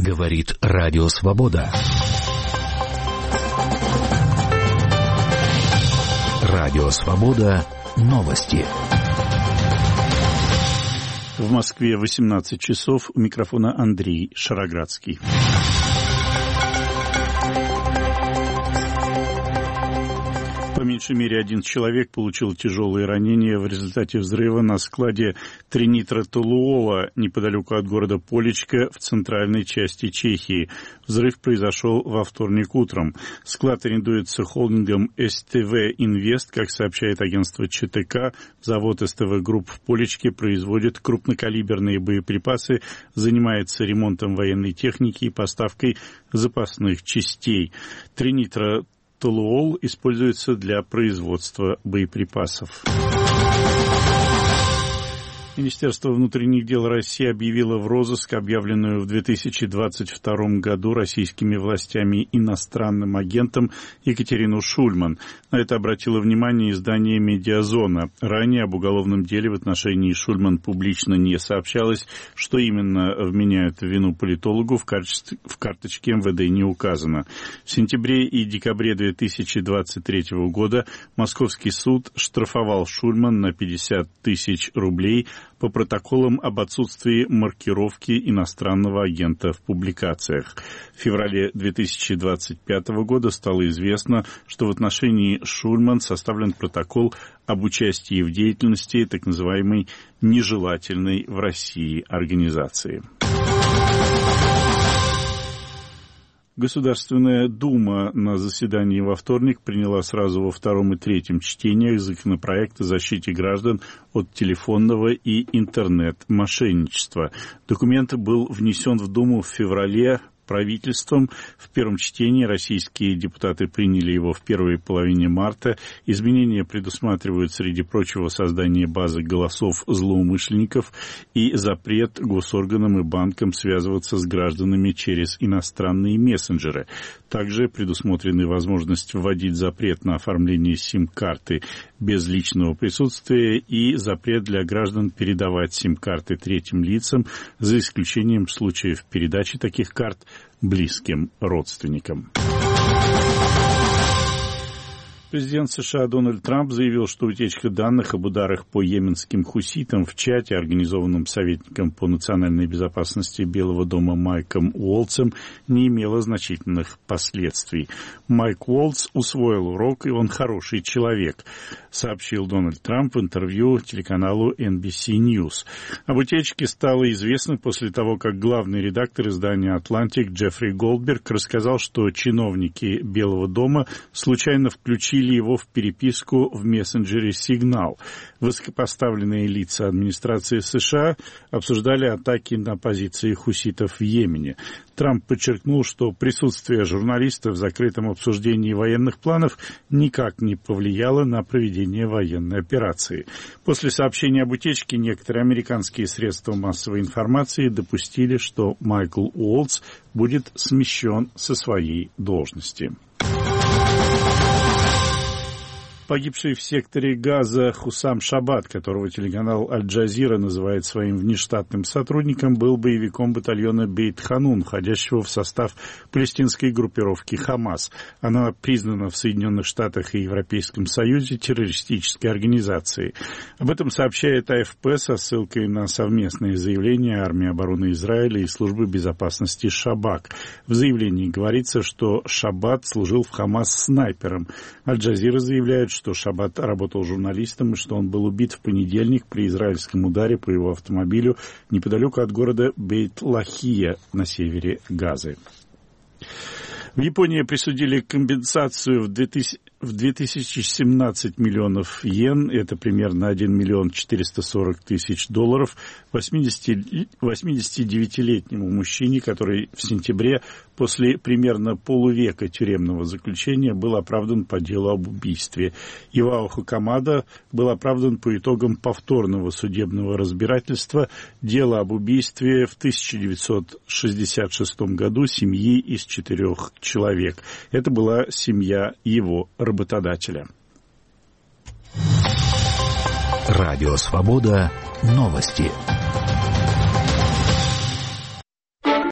Говорит Радио Свобода. Радио Свобода. Новости. В Москве 18 часов. У микрофона Андрей Шароградский. По меньшей мере 1 человек получил тяжелые ранения в результате взрыва на складе тринитротолуола неподалеку от города Полечка в центральной части Чехии. Взрыв произошел во вторник утром. Склад арендуется холдингом СТВ Инвест. Как сообщает агентство ЧТК, завод СТВ Групп в Полечке производит крупнокалиберные боеприпасы, занимается ремонтом военной техники и поставкой запасных частей. Тринитротолуол используется для производства боеприпасов. Министерство внутренних дел России объявило в розыск объявленную в 2022 году российскими властями иностранным агентом Екатерину Шульман. На это обратило внимание издание «Медиазона». Ранее об уголовном деле в отношении Шульман публично не сообщалось. Что именно вменяют в вину политологу, в карточке МВД не указано. В сентябре и декабре 2023 года Московский суд штрафовал Шульман на 50 тысяч рублей по протоколам об отсутствии маркировки иностранного агента в публикациях. В феврале 2025 года стало известно, что в отношении Шульман составлен протокол об участии в деятельности так называемой нежелательной в России организации. Государственная Дума на заседании во вторник приняла сразу во втором и третьем чтениях законопроект о защите граждан от телефонного и интернет-мошенничества. Документ был внесен в Думу в феврале правительством. В первом чтении российские депутаты приняли его в первой половине марта. Изменения предусматривают, среди прочего, создание базы голосов злоумышленников и запрет госорганам и банкам связываться с гражданами через иностранные мессенджеры. Также предусмотрены возможность вводить запрет на оформление сим-карты без личного присутствия и запрет для граждан передавать сим-карты третьим лицам, за исключением случаев передачи таких карт близким родственникам. Президент США Дональд Трамп заявил, что утечка данных об ударах по йеменским хуситам в чате, организованном советником по национальной безопасности Белого дома Майком Уолтсом, не имела значительных последствий. Майк Уолтс усвоил урок, и он хороший человек, сообщил Дональд Трамп в интервью телеканалу NBC News. Об утечке стало известно после того, как главный редактор издания «Атлантик» Джеффри Голдберг рассказал, что чиновники Белого дома случайно включили его в переписку в мессенджере «Сигнал». Высокопоставленные лица администрации США обсуждали атаки на позиции хуситов в Йемене. Трамп подчеркнул, что присутствие журналистов в закрытом обсуждении военных планов никак не повлияло на проведение военной операции. После сообщения об утечке некоторые американские средства массовой информации допустили, что Майкл Уолтс будет смещен со своей должности. Погибший в секторе Газа Хуссам Шабат, которого телеканал Аль-Джазира называет своим внештатным сотрудником, был боевиком батальона Бейт-Ханун, входящего в состав палестинской группировки «Хамас». Она признана в Соединенных Штатах и Европейском Союзе террористической организацией. Об этом сообщает АФП со ссылкой на совместное заявление армии обороны Израиля и службы безопасности Шабак. В заявлении говорится, что Шабат служил в «Хамас» снайпером. Аль-Джазира заявляет, что Шабат работал журналистом и что он был убит в понедельник при израильском ударе по его автомобилю неподалеку от города Бейт-Лахия на севере Газы. В Японии присудили компенсацию в 2017 миллионов йен, это примерно 1 миллион 440 тысяч долларов, 89-летнему мужчине, который в сентябре после примерно полувека тюремного заключения был оправдан по делу об убийстве. Ивао Хакамада был оправдан по итогам повторного судебного разбирательства дела об убийстве в 1966 году семьи из 4 человек. Это была семья его работодателя. Радио Свобода. Новости.